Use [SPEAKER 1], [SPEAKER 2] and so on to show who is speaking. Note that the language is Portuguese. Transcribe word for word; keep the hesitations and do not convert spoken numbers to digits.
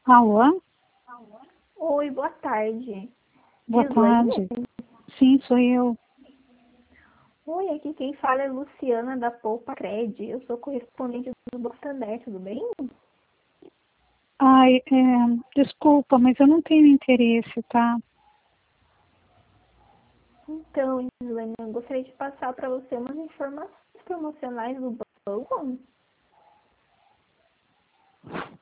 [SPEAKER 1] Alô?
[SPEAKER 2] Oi, boa tarde.
[SPEAKER 1] Boa
[SPEAKER 2] Gislaine?
[SPEAKER 1] tarde. Sim, sou eu.
[SPEAKER 2] Oi, aqui quem fala é Luciana da Poupa Cred. Eu sou correspondente do Santander, tudo bem?
[SPEAKER 1] Ai, é, desculpa, mas eu não tenho interesse, tá?
[SPEAKER 2] Então, Gislaine, eu gostaria de passar para você umas informações promocionais do banco.